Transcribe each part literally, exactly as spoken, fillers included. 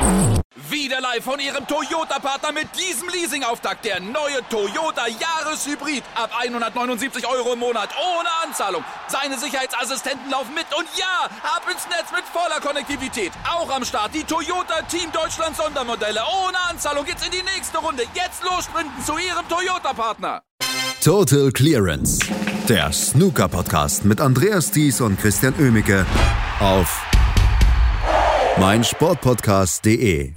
Wieder live von Ihrem Toyota-Partner mit diesem Leasing-Auftakt. Der neue Toyota Jahreshybrid. Ab hundertneunundsiebzig Euro im Monat. Ohne Anzahlung. Seine Sicherheitsassistenten laufen mit. Und ja, ab ins Netz mit voller Konnektivität. Auch am Start die Toyota Team Deutschland Sondermodelle. Ohne Anzahlung geht's in die nächste Runde. Jetzt los sprinten zu Ihrem Toyota-Partner. Total Clearance. Der Snooker-Podcast mit Andreas Thies und Christian Oemicke auf meinsportpodcast punkt de.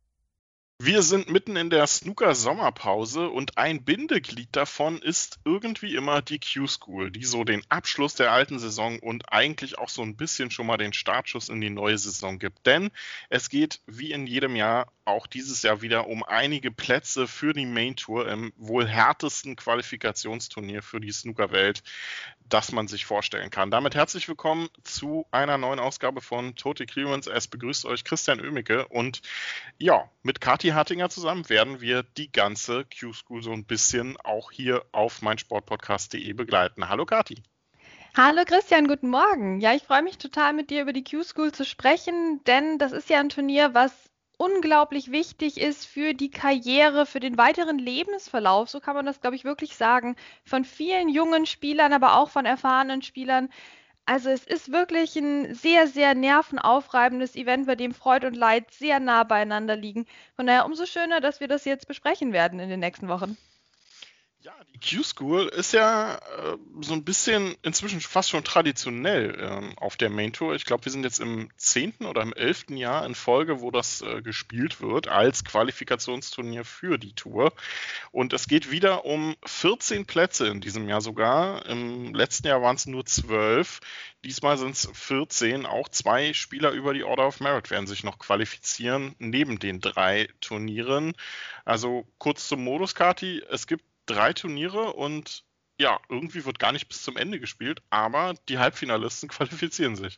Wir sind mitten in der Snooker-Sommerpause und ein Bindeglied davon ist irgendwie immer die Q-School, die so den Abschluss der alten Saison und eigentlich auch so ein bisschen schon mal den Startschuss in die neue Saison gibt. Denn es geht wie in jedem Jahr auch dieses Jahr wieder um einige Plätze für die Main Tour im wohl härtesten Qualifikationsturnier für die Snookerwelt, das man sich vorstellen kann. Damit herzlich willkommen zu einer neuen Ausgabe von Total Clearance. Es begrüßt euch Christian Oemicke und ja, mit Kathi Hartinger zusammen werden wir die ganze Q-School so ein bisschen auch hier auf meinsportpodcast punkt de begleiten. Hallo Kathi. Hallo Christian, guten Morgen. Ja, ich freue mich total, mit dir über die Q-School zu sprechen, denn das ist ja ein Turnier, was unglaublich wichtig ist für die Karriere, für den weiteren Lebensverlauf, so kann man das, glaube ich, wirklich sagen, von vielen jungen Spielern, aber auch von erfahrenen Spielern. Also es ist wirklich ein sehr, sehr nervenaufreibendes Event, bei dem Freude und Leid sehr nah beieinander liegen. Von daher umso schöner, dass wir das jetzt besprechen werden in den nächsten Wochen. Ja, die Q-School ist ja äh, so ein bisschen inzwischen fast schon traditionell ähm, auf der Main Tour. Ich glaube, wir sind jetzt im zehnten oder im elften Jahr in Folge, wo das äh, gespielt wird als Qualifikationsturnier für die Tour. Und es geht wieder um vierzehn Plätze in diesem Jahr sogar. Im letzten Jahr waren es nur zwölf. Diesmal sind es vierzehn. Auch zwei Spieler über die Order of Merit werden sich noch qualifizieren, neben den drei Turnieren. Also kurz zum Modus, Kathi. Es gibt drei Turniere und ja, irgendwie wird gar nicht bis zum Ende gespielt, aber die Halbfinalisten qualifizieren sich.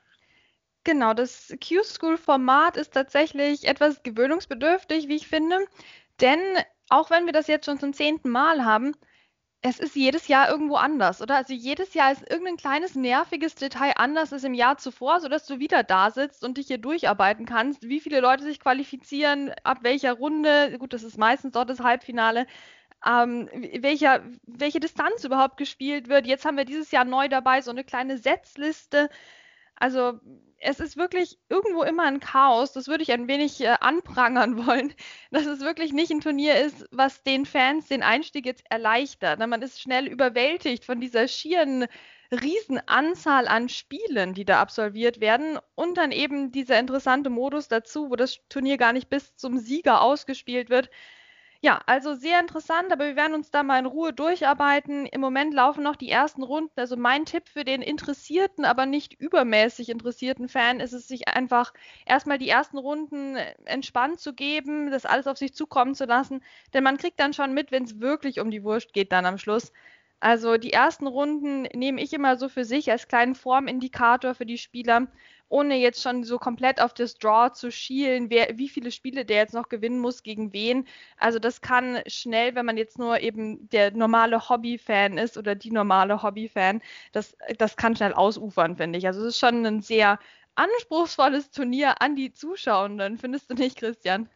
Genau, das Q-School-Format ist tatsächlich etwas gewöhnungsbedürftig, wie ich finde, denn auch wenn wir das jetzt schon zum zehnten Mal haben, es ist jedes Jahr irgendwo anders, oder? Also jedes Jahr ist irgendein kleines nerviges Detail anders als im Jahr zuvor, sodass du wieder da sitzt und dich hier durcharbeiten kannst, wie viele Leute sich qualifizieren, ab welcher Runde, gut, das ist meistens dort das Halbfinale, Ähm, welcher, welche Distanz überhaupt gespielt wird. Jetzt haben wir dieses Jahr neu dabei so eine kleine Setzliste. Also es ist wirklich irgendwo immer ein Chaos. Das würde ich ein wenig äh, anprangern wollen, dass es wirklich nicht ein Turnier ist, was den Fans den Einstieg jetzt erleichtert. Man ist schnell überwältigt von dieser schieren Riesenanzahl an Spielen, die da absolviert werden und dann eben dieser interessante Modus dazu, wo das Turnier gar nicht bis zum Sieger ausgespielt wird. Ja, also sehr interessant, aber wir werden uns da mal in Ruhe durcharbeiten. Im Moment laufen noch die ersten Runden. Also mein Tipp für den interessierten, aber nicht übermäßig interessierten Fan ist es, sich einfach erstmal die ersten Runden entspannt zu geben, das alles auf sich zukommen zu lassen. Denn man kriegt dann schon mit, wenn es wirklich um die Wurst geht dann am Schluss. Also die ersten Runden nehme ich immer so für sich als kleinen Formindikator für die Spieler, ohne jetzt schon so komplett auf das Draw zu schielen, wer, wie viele Spiele der jetzt noch gewinnen muss, gegen wen. Also das kann schnell, wenn man jetzt nur eben der normale Hobby-Fan ist oder die normale Hobby-Fan, das, das kann schnell ausufern, finde ich. Also es ist schon ein sehr anspruchsvolles Turnier an die Zuschauenden, findest du nicht, Christian?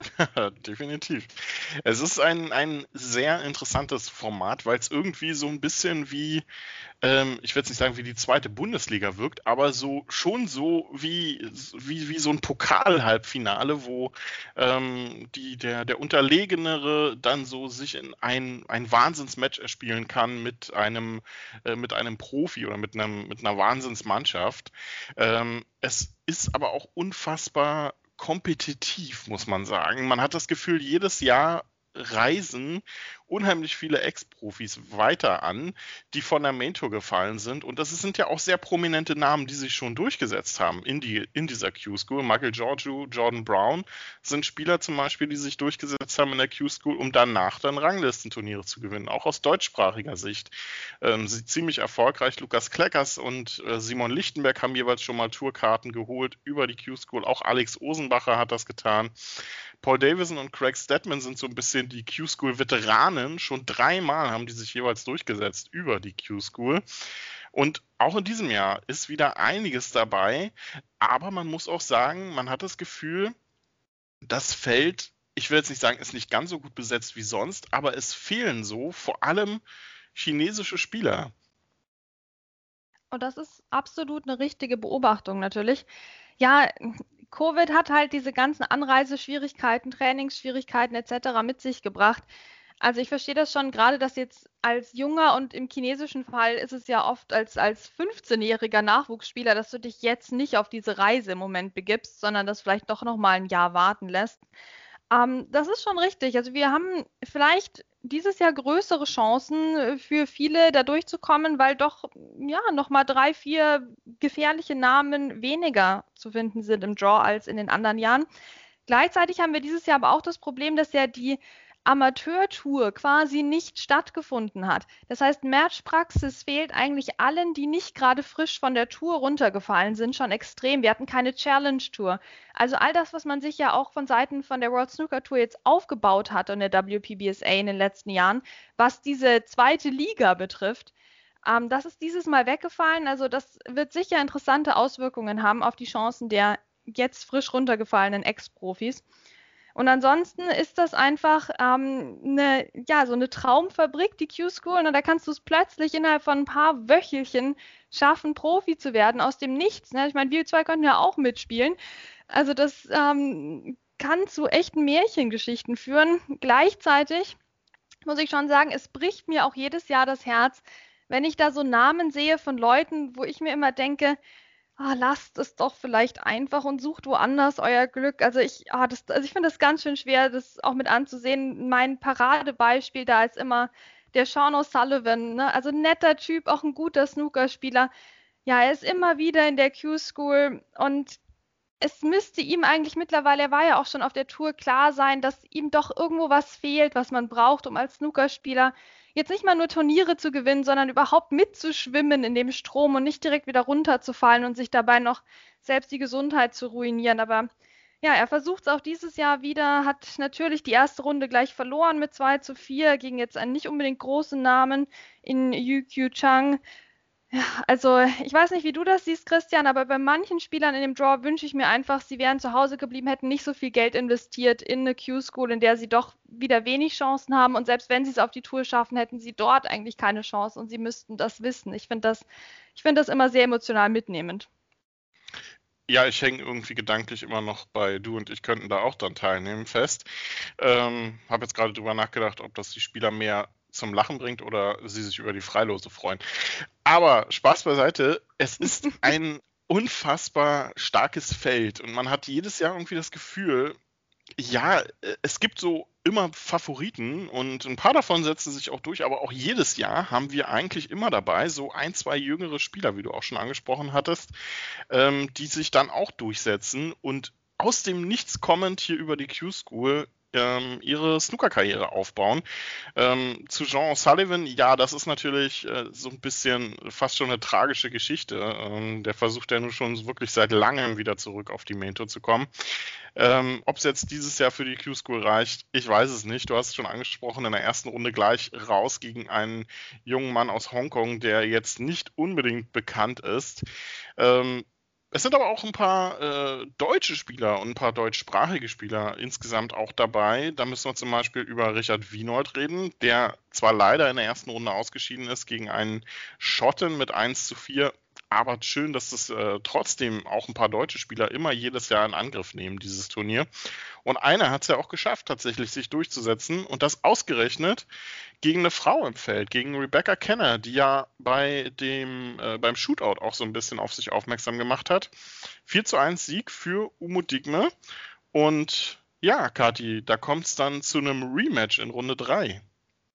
Definitiv. Es ist ein, ein sehr interessantes Format, weil es irgendwie so ein bisschen wie, ähm, ich will jetzt nicht sagen, wie die zweite Bundesliga wirkt, aber so schon so wie, wie, wie so ein Pokal-Halbfinale, wo ähm, die, der, der Unterlegenere dann so sich in ein, ein Wahnsinnsmatch erspielen kann mit einem, äh, mit einem Profi oder mit einem, mit einer Wahnsinnsmannschaft. Ähm, es ist aber auch unfassbar kompetitiv, muss man sagen. Man hat das Gefühl, jedes Jahr reisen unheimlich viele Ex-Profis weiter an, die von der Main Tour gefallen sind. Und das sind ja auch sehr prominente Namen, die sich schon durchgesetzt haben in, die, in dieser Q-School. Michael Giorgio, Jordan Brown sind Spieler zum Beispiel, die sich durchgesetzt haben in der Q-School, um danach dann Ranglistenturniere zu gewinnen. Auch aus deutschsprachiger Sicht. Ähm, ziemlich erfolgreich. Lukas Kleckers und äh, Simon Lichtenberg haben jeweils schon mal Tourkarten geholt über die Q-School. Auch Alex Osenbacher hat das getan. Paul Davison und Craig Stedman sind so ein bisschen die Q-School-Veteranen. Schon dreimal haben die sich jeweils durchgesetzt über die Q-School. Und auch in diesem Jahr ist wieder einiges dabei. Aber man muss auch sagen, man hat das Gefühl, das Feld, ich will jetzt nicht sagen, ist nicht ganz so gut besetzt wie sonst, aber es fehlen so vor allem chinesische Spieler. Und das ist absolut eine richtige Beobachtung natürlich. Ja, Covid hat halt diese ganzen Anreiseschwierigkeiten, Trainingsschwierigkeiten et cetera mit sich gebracht. Also ich verstehe das schon, gerade dass jetzt als junger und im chinesischen Fall ist es ja oft als, als fünfzehnjähriger Nachwuchsspieler, dass du dich jetzt nicht auf diese Reise im Moment begibst, sondern das vielleicht doch noch mal ein Jahr warten lässt. Ähm, das ist schon richtig. Also wir haben vielleicht dieses Jahr größere Chancen äh, für viele da durchzukommen, weil doch ja noch mal drei, vier gefährliche Namen weniger zu finden sind im Draw als in den anderen Jahren. Gleichzeitig haben wir dieses Jahr aber auch das Problem, dass ja die Amateurtour quasi nicht stattgefunden hat. Das heißt, Matchpraxis fehlt eigentlich allen, die nicht gerade frisch von der Tour runtergefallen sind, schon extrem. Wir hatten keine Challenge-Tour. Also all das, was man sich ja auch von Seiten von der World Snooker Tour jetzt aufgebaut hat und der W P B S A in den letzten Jahren, was diese zweite Liga betrifft, ähm, das ist dieses Mal weggefallen. Also das wird sicher interessante Auswirkungen haben auf die Chancen der jetzt frisch runtergefallenen Ex-Profis. Und ansonsten ist das einfach ähm, eine, ja, so eine Traumfabrik, die Q-School. Und da kannst du es plötzlich innerhalb von ein paar Wöchelchen schaffen, Profi zu werden aus dem Nichts. Ne? Ich meine, wir zwei könnten ja auch mitspielen. Also das ähm, kann zu echten Märchengeschichten führen. Gleichzeitig muss ich schon sagen, es bricht mir auch jedes Jahr das Herz, wenn ich da so Namen sehe von Leuten, wo ich mir immer denke, ah, lasst es doch vielleicht einfach und sucht woanders euer Glück. Also ich, ah, das, also ich finde das ganz schön schwer, das auch mit anzusehen. Mein Paradebeispiel da ist immer der Sean O'Sullivan, ne? Also ein netter Typ, auch ein guter Snookerspieler. Ja, er ist immer wieder in der Q-School und es müsste ihm eigentlich mittlerweile, er war ja auch schon auf der Tour, klar sein, dass ihm doch irgendwo was fehlt, was man braucht, um als Snookerspieler jetzt nicht mal nur Turniere zu gewinnen, sondern überhaupt mitzuschwimmen in dem Strom und nicht direkt wieder runterzufallen und sich dabei noch selbst die Gesundheit zu ruinieren. Aber ja, er versucht es auch dieses Jahr wieder, hat natürlich die erste Runde gleich verloren mit zwei zu vier gegen jetzt einen nicht unbedingt großen Namen in Yu Q Chang. Ja, also ich weiß nicht, wie du das siehst, Christian, aber bei manchen Spielern in dem Draw wünsche ich mir einfach, sie wären zu Hause geblieben, hätten nicht so viel Geld investiert in eine Q-School, in der sie doch wieder wenig Chancen haben. Und selbst wenn sie es auf die Tour schaffen, hätten sie dort eigentlich keine Chance und sie müssten das wissen. Ich finde das, ich finde das immer sehr emotional mitnehmend. Ja, ich hänge irgendwie gedanklich immer noch bei du und ich könnten da auch dann teilnehmen fest. Ähm, habe jetzt gerade drüber nachgedacht, ob das die Spieler mehr zum Lachen bringt oder sie sich über die Freilose freuen. Aber Spaß beiseite, es ist ein unfassbar starkes Feld und man hat jedes Jahr irgendwie das Gefühl, ja, es gibt so immer Favoriten und ein paar davon setzen sich auch durch, aber auch jedes Jahr haben wir eigentlich immer dabei so ein, zwei jüngere Spieler, wie du auch schon angesprochen hattest, ähm, die sich dann auch durchsetzen und aus dem Nichts kommend hier über die Q-School ähm, ihre Snooker-Karriere aufbauen. Ähm, zu Sean O'Sullivan, ja, das ist natürlich äh, so ein bisschen fast schon eine tragische Geschichte. Ähm, der versucht ja nun schon wirklich seit langem wieder zurück auf die Main Tour zu kommen. Ähm, ob es jetzt dieses Jahr für die Q-School reicht, ich weiß es nicht. Du hast es schon angesprochen, in der ersten Runde gleich raus gegen einen jungen Mann aus Hongkong, der jetzt nicht unbedingt bekannt ist. Ähm, Es sind aber auch ein paar äh, deutsche Spieler und ein paar deutschsprachige Spieler insgesamt auch dabei. Da müssen wir zum Beispiel über Richard Wienold reden, der zwar leider in der ersten Runde ausgeschieden ist gegen einen Schotten mit eins zu vier, aber schön, dass das äh, trotzdem auch ein paar deutsche Spieler immer jedes Jahr in Angriff nehmen, dieses Turnier. Und einer hat es ja auch geschafft, tatsächlich sich durchzusetzen und das ausgerechnet gegen eine Frau im Feld, gegen Rebecca Kenner, die ja bei dem, äh, beim Shootout auch so ein bisschen auf sich aufmerksam gemacht hat. vier zu eins Sieg für Umut Digme. Und ja, Kathi, da kommt es dann zu einem Rematch in Runde drei.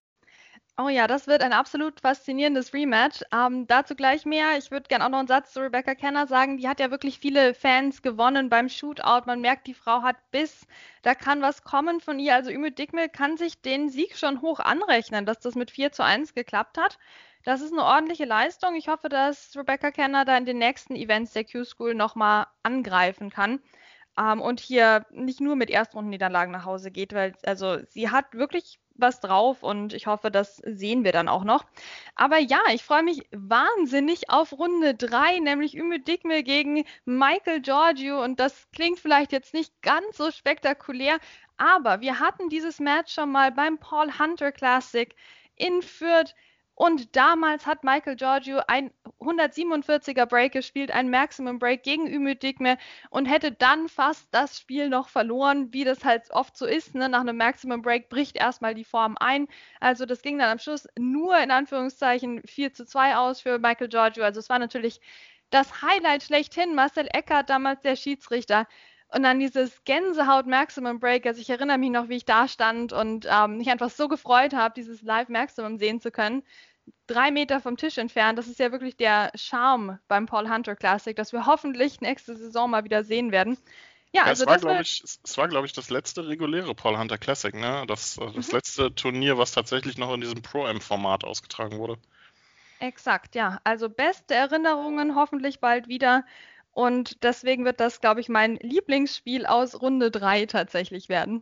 Oh ja, das wird ein absolut faszinierendes Rematch. Ähm, dazu gleich mehr. Ich würde gerne auch noch einen Satz zu Rebecca Kenner sagen. Die hat ja wirklich viele Fans gewonnen beim Shootout. Man merkt, die Frau hat Biss. Da kann was kommen von ihr. Also Umut Digme kann sich den Sieg schon hoch anrechnen, dass das mit vier zu eins geklappt hat. Das ist eine ordentliche Leistung. Ich hoffe, dass Rebecca Kenner da in den nächsten Events der Q-School nochmal angreifen kann. Um, und hier nicht nur mit Erstrundenniederlagen nach Hause geht, weil also sie hat wirklich was drauf und ich hoffe, das sehen wir dann auch noch. Aber ja, ich freue mich wahnsinnig auf Runde drei, nämlich Ümit Dikme gegen Michael Giorgio und das klingt vielleicht jetzt nicht ganz so spektakulär, aber wir hatten dieses Match schon mal beim Paul Hunter Classic in Fürth. Und damals hat Michael Giorgio ein hundertsiebenundvierziger Break gespielt, ein Maximum Break gegen Ümit Dikme und hätte dann fast das Spiel noch verloren, wie das halt oft so ist. Ne? Nach einem Maximum Break bricht erstmal die Form ein. Also das ging dann am Schluss nur in Anführungszeichen vier zu zwei aus für Michael Giorgio. Also es war natürlich das Highlight schlechthin. Marcel Eckert, damals der Schiedsrichter. Und dann dieses Gänsehaut-Maximum Break, also ich erinnere mich noch, wie ich da stand und ähm, mich einfach so gefreut habe, dieses Live-Maximum sehen zu können. Drei Meter vom Tisch entfernt, das ist ja wirklich der Charme beim Paul Hunter Classic, dass wir hoffentlich nächste Saison mal wieder sehen werden. Ja, Ja, also es war, das glaube war, ich, es es war, glaube ich, das letzte reguläre Paul Hunter Classic, ne? Das, äh, das mhm, letzte Turnier, was tatsächlich noch in diesem Pro-Am-Format ausgetragen wurde. exakt, ja. Also beste Erinnerungen hoffentlich bald wieder. Und deswegen wird das, glaube ich, mein Lieblingsspiel aus Runde drei tatsächlich werden.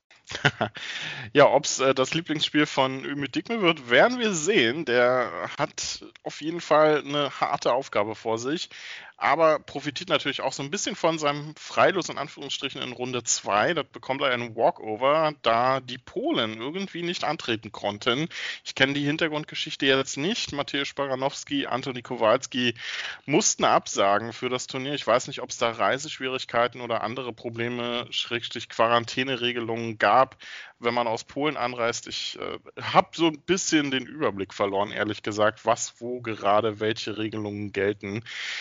Ja, ob es äh, das Lieblingsspiel von Ümit Dikme wird, werden wir sehen. Der hat auf jeden Fall eine harte Aufgabe vor sich, aber profitiert natürlich auch so ein bisschen von seinem Freilos in Anführungsstrichen in Runde zwei. Da bekommt er einen Walkover, da die Polen irgendwie nicht antreten konnten. Ich kenne die Hintergrundgeschichte jetzt nicht. Mateusz Baranowski, Antoni Kowalski mussten absagen für das Turnier. Ich weiß nicht, ob es da Reiseschwierigkeiten oder andere Probleme, Schrägstrich Quarantäneregelungen gab, wenn man aus Polen anreist. Ich äh, habe so ein bisschen den Überblick verloren, ehrlich gesagt, was wo gerade welche Regelungen gelten.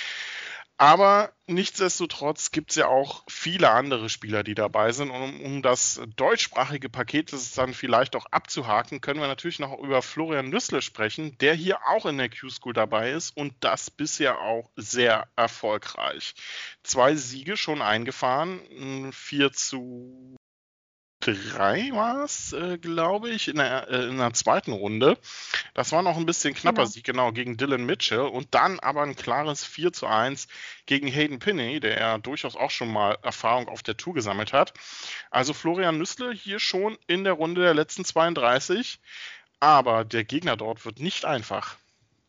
Aber nichtsdestotrotz gibt es ja auch viele andere Spieler, die dabei sind. Und um, um das deutschsprachige Paket das dann vielleicht auch abzuhaken, können wir natürlich noch über Florian Nüssle sprechen, der hier auch in der Q-School dabei ist und das bisher auch sehr erfolgreich. Zwei Siege schon eingefahren, vier zu drei war es, äh, glaube ich, in der, äh, in der zweiten Runde. Das war noch ein bisschen knapper Genau. Sieg, genau, gegen Dylan Mitchell und dann aber ein klares vier zu eins gegen Hayden Pinney, der ja durchaus auch schon mal Erfahrung auf der Tour gesammelt hat. Also Florian Nüssle hier schon in der Runde der letzten zweiunddreißig, aber der Gegner dort wird nicht einfach.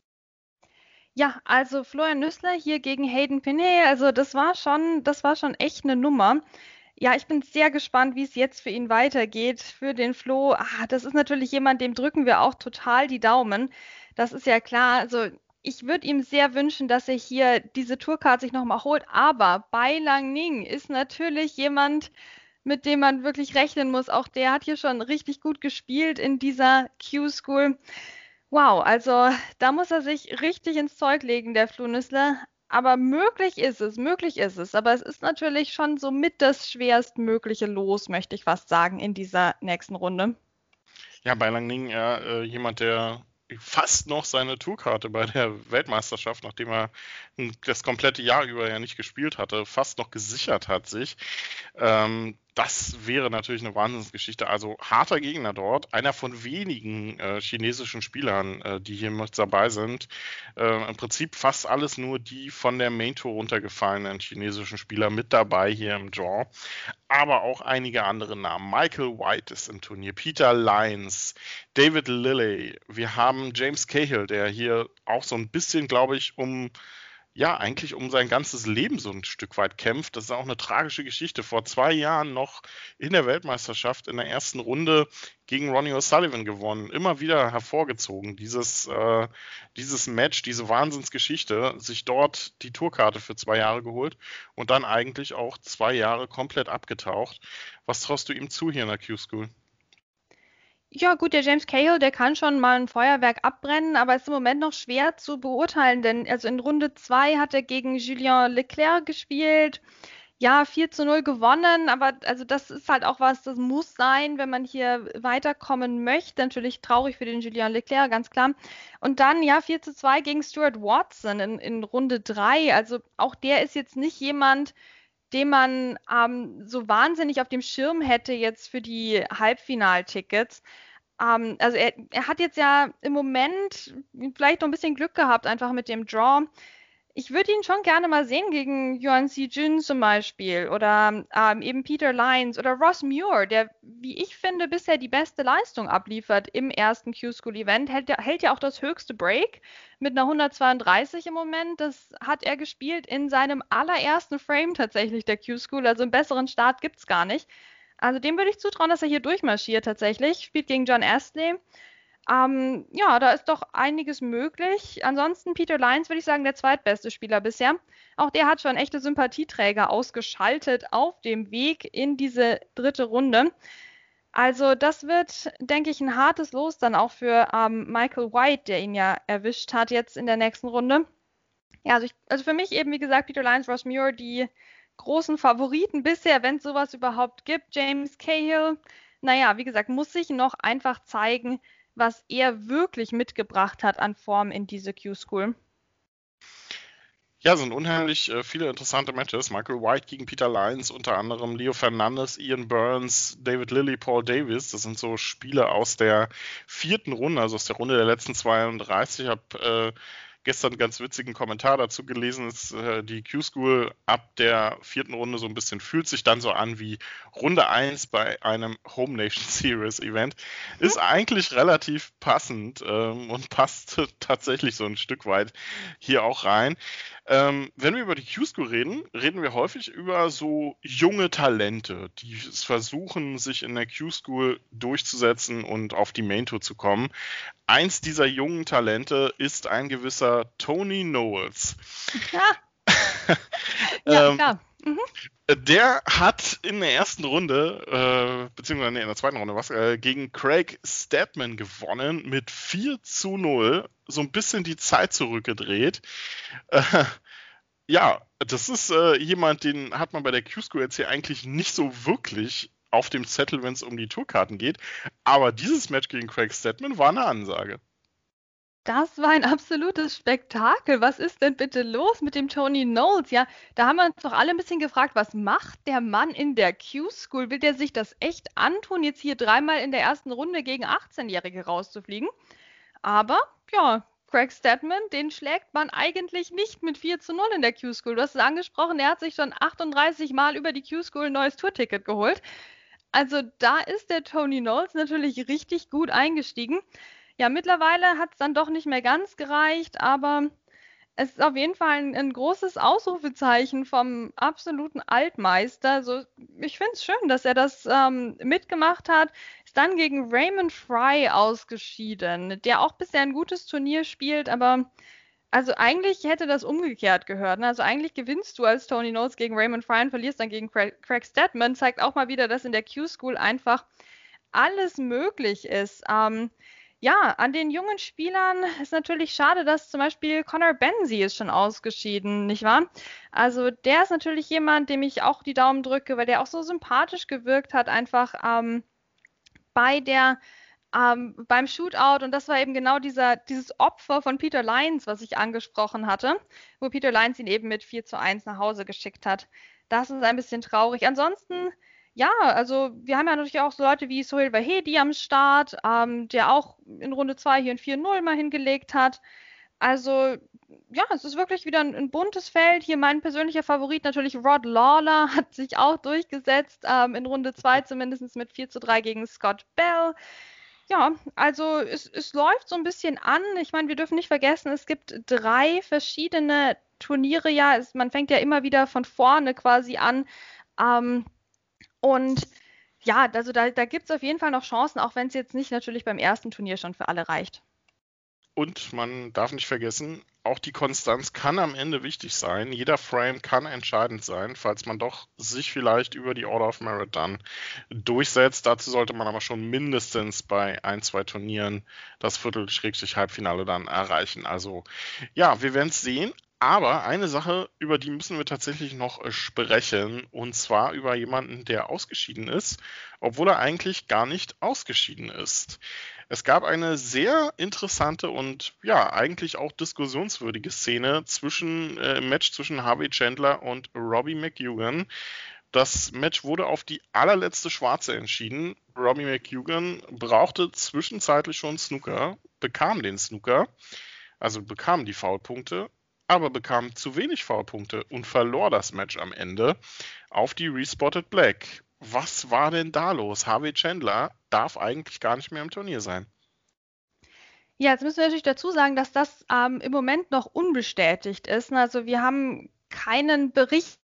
Ja, also Florian Nüssler hier gegen Hayden Pinney, also das war schon, das war schon echt eine Nummer. Ja, ich bin sehr gespannt, wie es jetzt für ihn weitergeht. Für den Flo, ah, das ist natürlich jemand, dem drücken wir auch total die Daumen. Das ist ja klar. Also ich würde ihm sehr wünschen, dass er hier diese Tourcard sich nochmal holt. Aber Bai Lang Ning ist natürlich jemand, mit dem man wirklich rechnen muss. Auch der hat hier schon richtig gut gespielt in dieser Q-School. Wow, also da muss er sich richtig ins Zeug legen, der Flo Nüssler. Aber möglich ist es, möglich ist es. Aber es ist natürlich schon so mit das schwerstmögliche Los, möchte ich fast sagen, in dieser nächsten Runde. Ja, bei Langning ja äh, jemand, der fast noch seine Tourkarte bei der Weltmeisterschaft, nachdem er das komplette Jahr über ja nicht gespielt hatte, fast noch gesichert hat sich. Ähm, das wäre natürlich eine Wahnsinnsgeschichte. Also harter Gegner dort, einer von wenigen äh, chinesischen Spielern, äh, die hier mit dabei sind. Äh, Im Prinzip fast alles nur die von der Main Tour runtergefallenen chinesischen Spieler mit dabei hier im Draw. Aber auch einige andere Namen. Michael White ist im Turnier, Peter Lyons, David Lilley. Wir haben James Cahill, der hier auch so ein bisschen, glaube ich, um ja, eigentlich um sein ganzes Leben so ein Stück weit kämpft. Das ist auch eine tragische Geschichte. Vor zwei Jahren noch in der Weltmeisterschaft in der ersten Runde gegen Ronnie O'Sullivan gewonnen. Immer wieder hervorgezogen, dieses, äh, dieses Match, diese Wahnsinnsgeschichte, sich dort die Tourkarte für zwei Jahre geholt und dann eigentlich auch zwei Jahre komplett abgetaucht. Was traust du ihm zu hier in der Q-School? Ja, gut, der James Cahill, der kann schon mal ein Feuerwerk abbrennen, aber ist im Moment noch schwer zu beurteilen, denn also in Runde zwei hat er gegen Julien Leclerc gespielt. Ja, vier zu null gewonnen, aber also das ist halt auch was, das muss sein, wenn man hier weiterkommen möchte. Natürlich traurig für den Julien Leclerc, ganz klar. Und dann, ja, vier zu zwei gegen Stuart Watson in, in Runde drei. Also auch der ist jetzt nicht jemand, den man ähm, so wahnsinnig auf dem Schirm hätte jetzt für die Halbfinaltickets. Ähm, also er, er hat jetzt ja im Moment vielleicht noch ein bisschen Glück gehabt, einfach mit dem Draw. ich würde ihn schon gerne mal sehen gegen Yuan Si-Jun zum Beispiel oder ähm, eben Peter Lyons oder Ross Muir, der, wie ich finde, bisher die beste Leistung abliefert im ersten Q-School-Event. Hält, ja- hält ja auch das höchste Break mit einer hundertzweiunddreißig im Moment. Das hat er gespielt in seinem allerersten Frame tatsächlich der Q-School. Also einen besseren Start gibt es gar nicht. Also dem würde ich zutrauen, dass er hier durchmarschiert tatsächlich. Spielt gegen John Astley. Ähm, ja, da ist doch einiges möglich. Ansonsten Peter Lyons würde ich sagen, der zweitbeste Spieler bisher. Auch der hat schon echte Sympathieträger ausgeschaltet auf dem Weg in diese dritte Runde. Also das wird, denke ich, ein hartes Los dann auch für ähm, Michael White, der ihn ja erwischt hat jetzt in der nächsten Runde. Ja, also, ich, also für mich eben, wie gesagt, Peter Lyons, Ross Muir, die großen Favoriten bisher, wenn es sowas überhaupt gibt. James Cahill, naja, wie gesagt, muss sich noch einfach zeigen, was er wirklich mitgebracht hat an Form in diese Q-School. Ja, sind unheimlich äh, viele interessante Matches. Michael White gegen Peter Lyons, unter anderem Leo Fernandes, Ian Burns, David Lilly, Paul Davis. Das sind so Spiele aus der vierten Runde, also aus der Runde der letzten zweiunddreißig. Ich habe äh, gestern einen ganz witzigen Kommentar dazu gelesen, dass äh, die Q-School ab der vierten Runde so ein bisschen fühlt sich dann so an wie Runde eins bei einem Home Nation Series Event. Ist eigentlich relativ passend ähm, und passt tatsächlich so ein Stück weit hier auch rein. Ähm, wenn wir über die Q-School reden, reden wir häufig über so junge Talente, die es versuchen, sich in der Q-School durchzusetzen und auf die Main Tour zu kommen. Eins dieser jungen Talente ist ein gewisser Tony Knowles. Ja, ja ähm, klar. Mhm. Der hat in der ersten Runde, äh, beziehungsweise nee, in der zweiten Runde was, äh, gegen Craig Stedman gewonnen mit vier zu null, so ein bisschen die Zeit zurückgedreht. Äh, ja, das ist äh, jemand, den hat man bei der Q-School jetzt hier eigentlich nicht so wirklich auf dem Zettel, wenn es um die Tourkarten geht. Aber dieses Match gegen Craig Stedman war eine Ansage. Das war ein absolutes Spektakel. Was ist denn bitte los mit dem Tony Knowles? Ja, da haben wir uns doch alle ein bisschen gefragt, was macht der Mann in der Q-School? Will der sich das echt antun, jetzt hier dreimal in der ersten Runde gegen achtzehnjährige rauszufliegen? Aber ja, Craig Stedman, den schlägt man eigentlich nicht mit vier zu null in der Q-School. Du hast es angesprochen, er hat sich schon achtunddreißig Mal über die Q-School ein neues Tourticket geholt. Also da ist der Tony Knowles natürlich richtig gut eingestiegen. Ja, mittlerweile hat es dann doch nicht mehr ganz gereicht, aber es ist auf jeden Fall ein, ein großes Ausrufezeichen vom absoluten Altmeister. Also ich finde es schön, dass er das ähm, mitgemacht hat. Ist dann gegen Raymond Fry ausgeschieden, der auch bisher ein gutes Turnier spielt, aber also eigentlich hätte das umgekehrt gehört. Ne? Also eigentlich gewinnst du als Tony Knowles gegen Raymond Fry und verlierst dann gegen Craig, Craig Stedman. Zeigt auch mal wieder, dass in der Q-School einfach alles möglich ist. Ähm, ja, an den jungen Spielern ist natürlich schade, dass zum Beispiel Connor Benzie ist schon ausgeschieden, nicht wahr? Also der ist natürlich jemand, dem ich auch die Daumen drücke, weil der auch so sympathisch gewirkt hat, einfach ähm, bei der ähm, beim Shootout. Und das war eben genau dieser, dieses Opfer von Peter Lyons, was ich angesprochen hatte, wo Peter Lyons ihn eben mit vier zu eins nach Hause geschickt hat. Das ist ein bisschen traurig. Ansonsten ja, also wir haben ja natürlich auch so Leute wie Sohail Vahedi am Start, ähm, der auch in Runde zwei hier ein vier null mal hingelegt hat. Also ja, es ist wirklich wieder ein, ein buntes Feld. Hier mein persönlicher Favorit natürlich Rod Lawler hat sich auch durchgesetzt, ähm, in Runde zwei zumindest mit vier zu drei gegen Scott Bell. Ja, also es, es läuft so ein bisschen an. Ich meine, wir dürfen nicht vergessen, es gibt drei verschiedene Turniere. Ja, es, man fängt ja immer wieder von vorne quasi an. Ähm, Und ja, also da, da gibt es auf jeden Fall noch Chancen, auch wenn es jetzt nicht natürlich beim ersten Turnier schon für alle reicht. Und man darf nicht vergessen, auch die Konstanz kann am Ende wichtig sein. Jeder Frame kann entscheidend sein, falls man doch sich vielleicht über die Order of Merit dann durchsetzt. Dazu sollte man aber schon mindestens bei ein, zwei Turnieren das Viertel-Halbfinale dann erreichen. Also ja, wir werden es sehen. Aber eine Sache, über die müssen wir tatsächlich noch sprechen, und zwar über jemanden, der ausgeschieden ist, obwohl er eigentlich gar nicht ausgeschieden ist. Es gab eine sehr interessante und ja, eigentlich auch diskussionswürdige Szene zwischen, äh, im Match zwischen Harvey Chandler und Robbie McEugan. Das Match wurde auf die allerletzte Schwarze entschieden. Robbie McEugan brauchte zwischenzeitlich schon Snooker, bekam den Snooker, also bekam die Foulpunkte. aber bekam zu wenig Foulpunkte und verlor das Match am Ende auf die Respotted Black. Was war denn da los? Harvey Chandler darf eigentlich gar nicht mehr im Turnier sein. Ja, jetzt müssen wir natürlich dazu sagen, dass das ähm, im Moment noch unbestätigt ist. Also wir haben keinen Bericht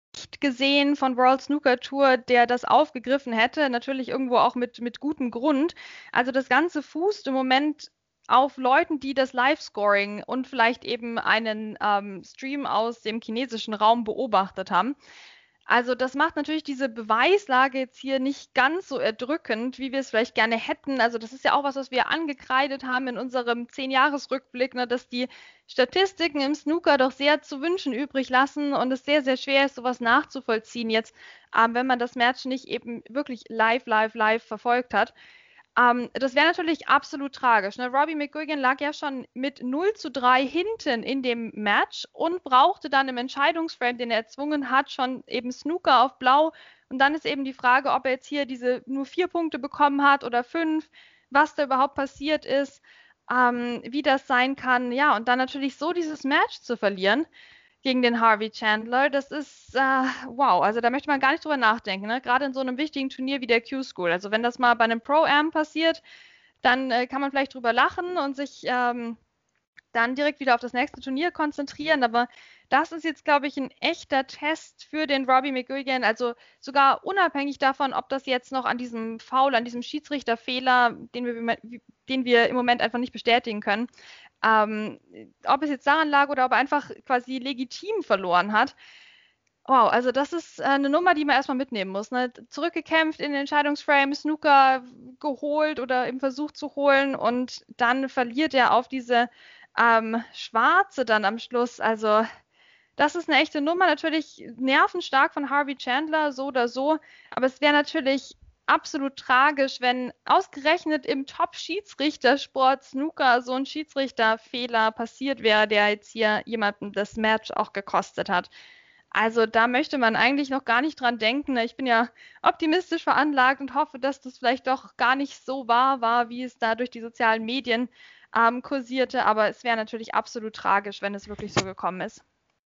gesehen von World Snooker Tour, der das aufgegriffen hätte. Natürlich irgendwo auch mit, mit gutem Grund. Also das Ganze fußt im Moment auf Leuten, die das Live-Scoring und vielleicht eben einen ähm, Stream aus dem chinesischen Raum beobachtet haben. Also das macht natürlich diese Beweislage jetzt hier nicht ganz so erdrückend, wie wir es vielleicht gerne hätten. Also das ist ja auch was, was wir angekreidet haben in unserem zehn-Jahres-Rückblick, ne, dass die Statistiken im Snooker doch sehr zu wünschen übrig lassen und es sehr, sehr schwer ist, sowas nachzuvollziehen jetzt, ähm, wenn man das Match nicht eben wirklich live, live, live verfolgt hat. Ähm, das wäre natürlich absolut tragisch. Ne? Robbie McGuigan lag ja schon mit null zu drei hinten in dem Match und brauchte dann im Entscheidungsframe, den er erzwungen hat, schon eben Snooker auf Blau. Und dann ist eben die Frage, ob er jetzt hier diese nur vier Punkte bekommen hat oder fünf, was da überhaupt passiert ist, ähm, wie das sein kann. Ja, und dann natürlich so dieses Match zu verlieren gegen den Harvey Chandler, das ist, äh, wow, also da möchte man gar nicht drüber nachdenken, ne? Gerade in so einem wichtigen Turnier wie der Q-School. Also wenn das mal bei einem Pro-Am passiert, dann äh, kann man vielleicht drüber lachen und sich ähm, dann direkt wieder auf das nächste Turnier konzentrieren, aber das ist jetzt, glaube ich, ein echter Test für den Robbie McGuigan, also sogar unabhängig davon, ob das jetzt noch an diesem Foul, an diesem Schiedsrichterfehler, den wir, den wir im Moment einfach nicht bestätigen können, Ähm, ob es jetzt daran lag oder ob er einfach quasi legitim verloren hat. Wow, also das ist eine Nummer, die man erstmal mitnehmen muss. Ne? Zurückgekämpft in den Entscheidungsframe, Snooker geholt oder im Versuch zu holen und dann verliert er auf diese ähm, Schwarze dann am Schluss. Also das ist eine echte Nummer. Natürlich nervenstark von Harvey Chandler, so oder so. Aber es wäre natürlich absolut tragisch, wenn ausgerechnet im Top-Schiedsrichtersport Snooker so ein Schiedsrichterfehler passiert wäre, der jetzt hier jemandem das Match auch gekostet hat. Also da möchte man eigentlich noch gar nicht dran denken. Ich bin ja optimistisch veranlagt und hoffe, dass das vielleicht doch gar nicht so wahr war, wie es da durch die sozialen Medien ähm, kursierte. Aber es wäre natürlich absolut tragisch, wenn es wirklich so gekommen ist.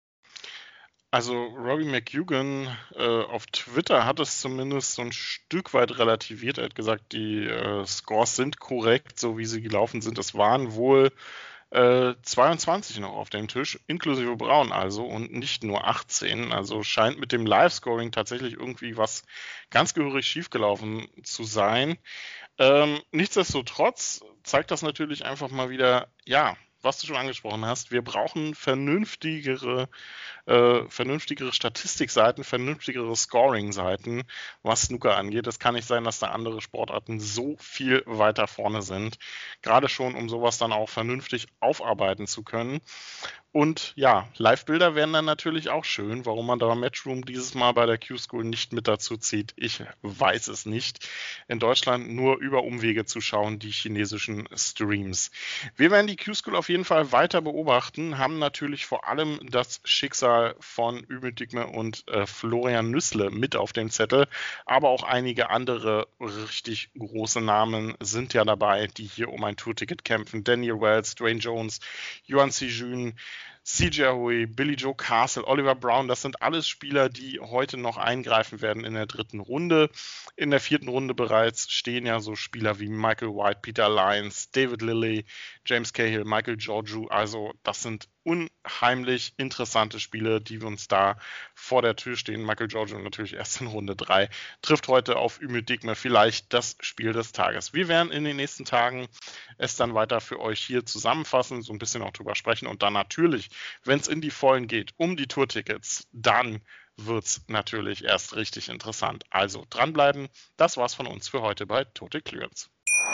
Also Robbie McGuigan äh, auf Twitter hat es zumindest so ein Stück weit relativiert. Er hat gesagt, die äh, Scores sind korrekt, so wie sie gelaufen sind. Es waren wohl äh, zweiundzwanzig noch auf dem Tisch, inklusive Braun also und nicht nur achtzehn. Also scheint mit dem Live-Scoring tatsächlich irgendwie was ganz gehörig schiefgelaufen zu sein. Ähm, nichtsdestotrotz zeigt das natürlich einfach mal wieder, ja, was du schon angesprochen hast, wir brauchen vernünftigere, äh, vernünftigere Statistikseiten, vernünftigere Scoring-Seiten, was Snooker angeht. Es kann nicht sein, dass da andere Sportarten so viel weiter vorne sind. Gerade schon, um sowas dann auch vernünftig aufarbeiten zu können. Und ja, Live-Bilder wären dann natürlich auch schön. Warum man da Matchroom dieses Mal bei der Q-School nicht mit dazu zieht, ich weiß es nicht. In Deutschland nur über Umwege zu schauen, die chinesischen Streams. Wir werden die Q-School auf jeden Fall weiter beobachten, haben natürlich vor allem das Schicksal von Ümit Digme und äh, Florian Nüssle mit auf dem Zettel, aber auch einige andere richtig große Namen sind ja dabei, die hier um ein Tourticket kämpfen. Daniel Wells, Dwayne Jones, Yuan Sijun, C J Hui, Billy Joe Castle, Oliver Brown, das sind alles Spieler, die heute noch eingreifen werden in der dritten Runde. In der vierten Runde bereits stehen ja so Spieler wie Michael White, Peter Lyons, David Lilley, James Cahill, Michael Georgiou. Also das sind unheimlich interessante Spiele, die uns da vor der Tür stehen. Michael Georgiou natürlich erst in Runde drei. Trifft heute auf Ümit Digme vielleicht das Spiel des Tages. Wir werden in den nächsten Tagen es dann weiter für euch hier zusammenfassen, so ein bisschen auch drüber sprechen und dann natürlich, wenn es in die Vollen geht, um die Tourtickets, dann wird es natürlich erst richtig interessant. Also dranbleiben. Das war's von uns für heute bei Total Clearance.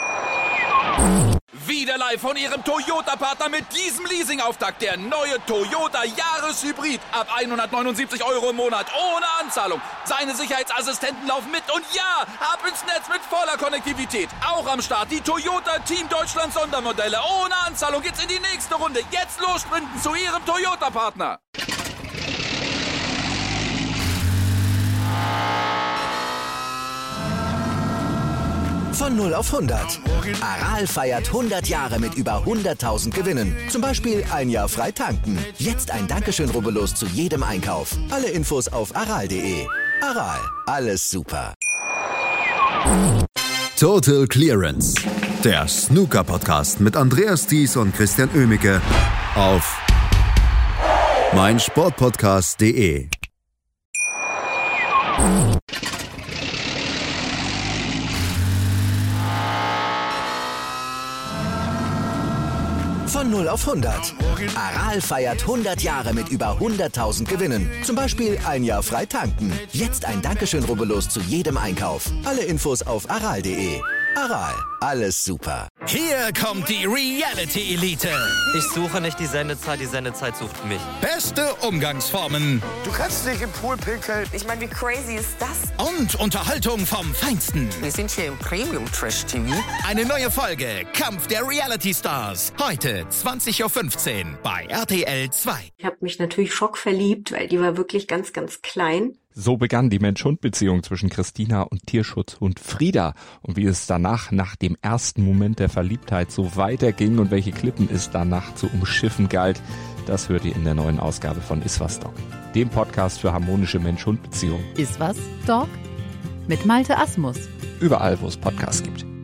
Wieder live von Ihrem Toyota-Partner mit diesem Leasing-Auftakt. Der neue Toyota Jahreshybrid. Ab hundertneunundsiebzig Euro im Monat. Ohne Anzahlung. Seine Sicherheitsassistenten laufen mit. Und ja, ab ins Netz mit voller Konnektivität. Auch am Start die Toyota Team Deutschland Sondermodelle. Ohne Anzahlung geht's in die nächste Runde. Jetzt los sprinten zu Ihrem Toyota-Partner. Von null auf hundert. Aral feiert hundert Jahre mit über hunderttausend Gewinnen. Zum Beispiel ein Jahr frei tanken. Jetzt ein Dankeschön, rubbellos zu jedem Einkauf. Alle Infos auf aral punkt de. Aral, alles super. Total Clearance. Der Snooker-Podcast mit Andreas Thies und Christian Oemicke auf meinsportpodcast punkt de. Von null auf hundert. Aral feiert hundert Jahre mit über hunderttausend Gewinnen. Zum Beispiel ein Jahr frei tanken. Jetzt ein Dankeschön, rubbellos zu jedem Einkauf. Alle Infos auf aral punkt de. Aral, alles super. Hier kommt die Reality-Elite. Ich suche nicht die Sendezeit, die Sendezeit sucht mich. Beste Umgangsformen. Du kannst nicht im Pool pinkeln. Ich meine, wie crazy ist das? Und Unterhaltung vom Feinsten. Wir sind hier im Premium-Trash-T V. Eine neue Folge, Kampf der Reality-Stars. Heute zwanzig Uhr fünfzehn bei R T L zwei. Ich habe mich natürlich schockverliebt, weil die war wirklich ganz, ganz klein. So begann die Mensch-Hund-Beziehung zwischen Christina und Tierschutzhund Frieda. Und wie es danach, nach dem ersten Moment der Verliebtheit, so weiterging und welche Klippen es danach zu umschiffen galt, das hört ihr in der neuen Ausgabe von Iswas Dog, dem Podcast für harmonische Mensch-Hund-Beziehungen. Iswas Dog? Mit Malte Asmus. Überall, wo es Podcasts gibt.